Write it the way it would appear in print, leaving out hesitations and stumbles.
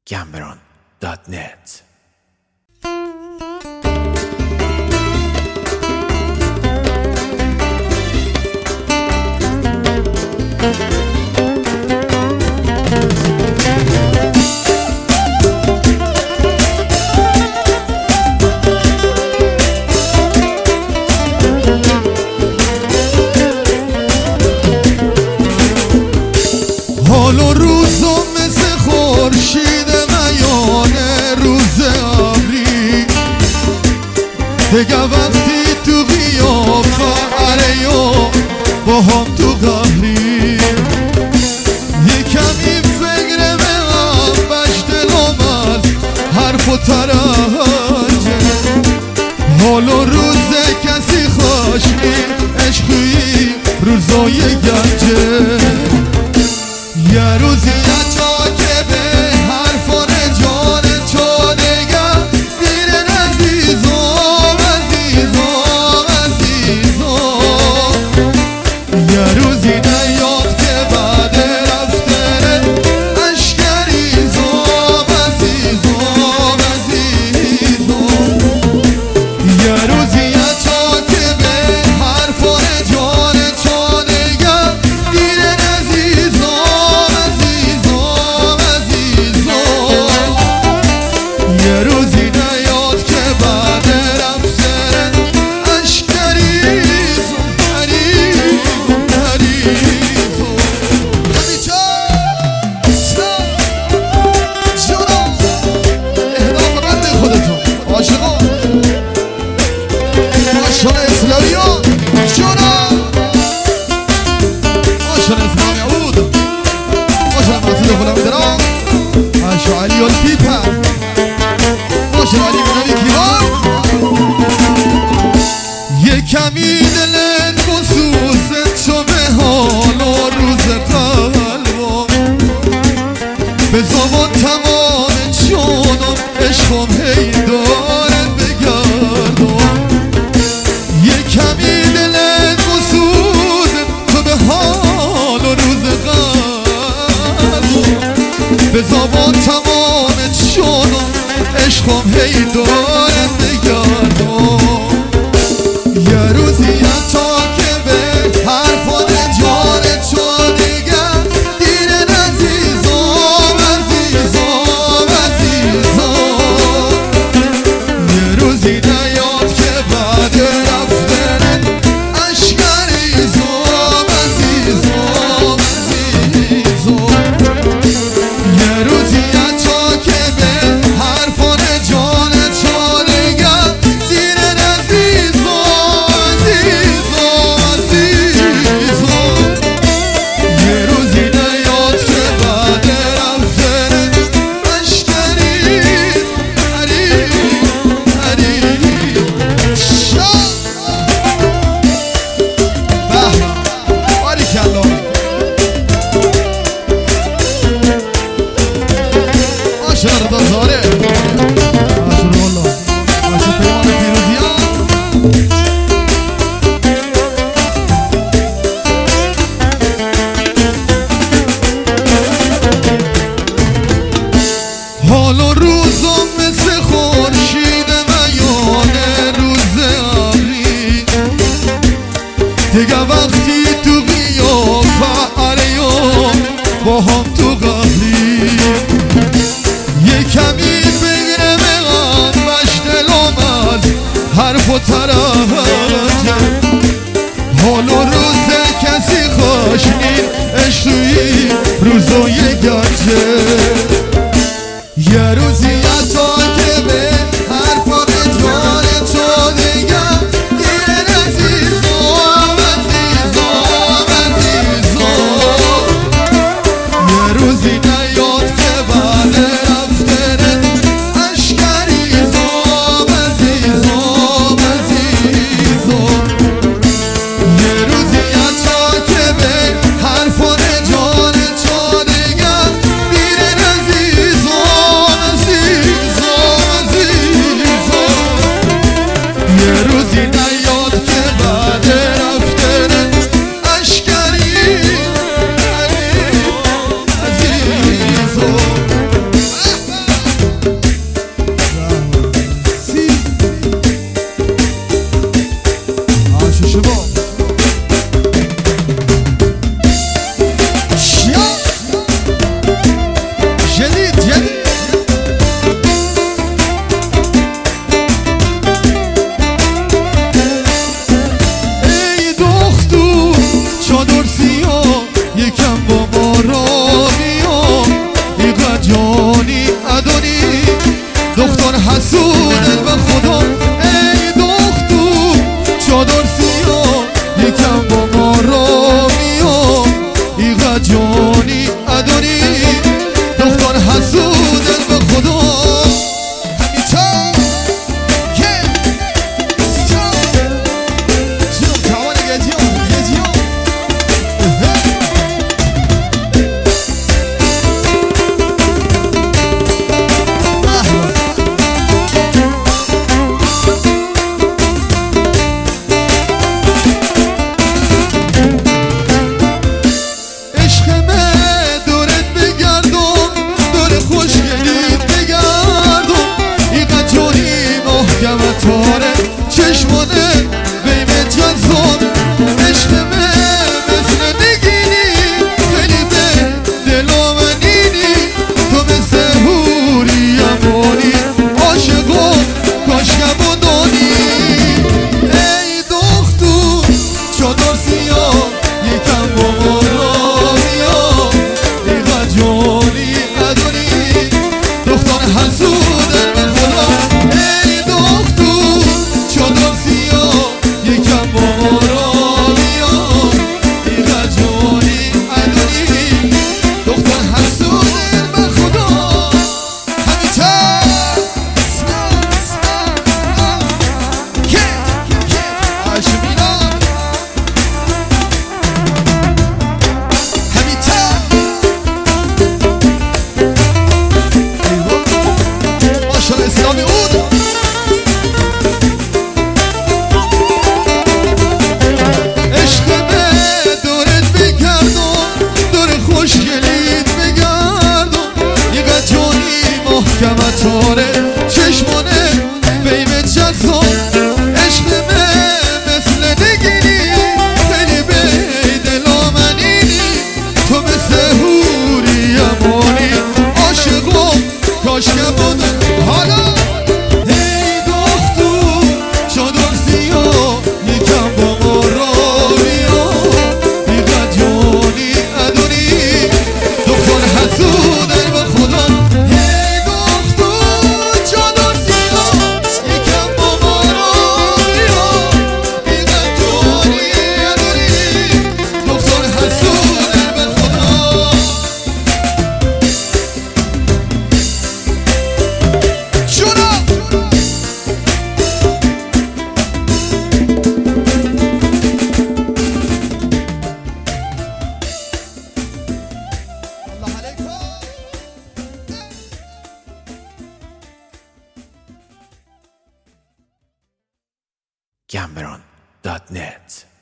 gambron.net. حال و روزا مثل خورشید میانه روز ابری دیگه وقتی تو قیافه عریو با هم تو قهری یه کمی فکر به هم بش دلم از حرف و ترنجه حال و روز کسی خوشی عشقی روزای گنجه یه روزی تا که به حرفان جان تو نگم دیرن عزیزم عزیزم عزیزم یه روزی نیاد که بعد رفتن اشکریزم عزیزم عزیزم یه روزی تا که به حرفان جان تو نگم دیرن عزیزم یه روزی نیاد که بعد رفتن اشکریزم حریزم حریزم جانم اهدا بند خودتون عاشقان عاشق اسلامیان جانم عاشق اسلامی عود عاشق مسئول غلامی درام عاشق علی الفیپر عاشق علی بنامی کیوان یه کمی دلت بسوزه تو به حال و روز قلبم به زمان تمام جانم عشقم هی دارد بگردم یه کمی دلت بسوزه تو به حال و روز قلبم به زمان تمام جانم عشقم هی دارم بگردم یه روزی تا که به حرفان جان تو نگم دیرن عزیزم عزیزم عزیزم یه روزی نیاد که بعد رفتن اشکریزم عزیزم عزیزم یه روزی تا که به حرفان جان تو نگم دیرن عزیزم عزیزم عزیزم یه روزی نیاد که بعد رفتن اشکریزم حریزم حریزم به باریکالله عاشق رضا زاره عاشق والله عاشق پیمان پیروزیان حال و روزم مثل خورشید میانه روز ابری دیگه وقتی تو قیافه عریو با هم تو قهری یه کمی بگیره مغم بش دلم از حرف و ترنجه حال و روز کسی خوشنین عشقی روزای گنجه یه روزی تا که به حرفان جان تو نگم دیرن عزیزم عزیزم عزیزم یه روزی نیاد که بعد رفتن اشکریزم عزیزم عزیزم دختر حسود به خدا ای دختر چادر سیاه یکم با ما را میاد ایغا جانی ادانی دختر حسود به خدا چشمانه بیم جزان عشق مثل نگینی خیلی به دلامنینی تو مثل هوری امانی عاشقم کاشکم و دانی ای دختر چادر سیاه یکم با ما را بیا ایغا جانی ادانی دختر حسوده به خدا ای دختر چادر سیاه یکم با ما را بیا ایغا جانی ادانی دختر حسوده به خدا همیشه اسلامی اود عشق به دورت بگردم دور خوشگلیت بگردم یه جانی محکمت آره چشمانه بیم جزان عشق مثل نگینی خیلی به دلامنینی تو مثل هوری امانی عاشقم کاشکم بودم حالا ای دختر چادر سیاه یکم با ما را بیا ایغا جانی ادانی دختر حسودن به خدا ای دختر چادر سیاه یکم با ما را بیا ایغا جانی ادانی دختر حسودن به خدا Cameron.net